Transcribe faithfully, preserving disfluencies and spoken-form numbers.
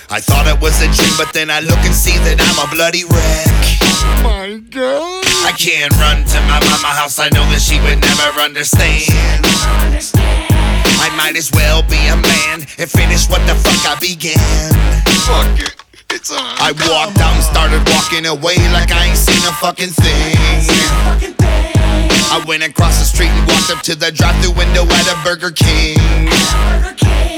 I thought it was a dream, but then I look and see that I'm a bloody wreck. My God. I can't run to my mama house, I know that she would never understand. I might as well be a man and finish what the fuck I began. Fuck it. It's on. I walked out and started walking away like I ain't seen a fucking thing. I went across the street and walked up to the drive-thru window at a Burger King.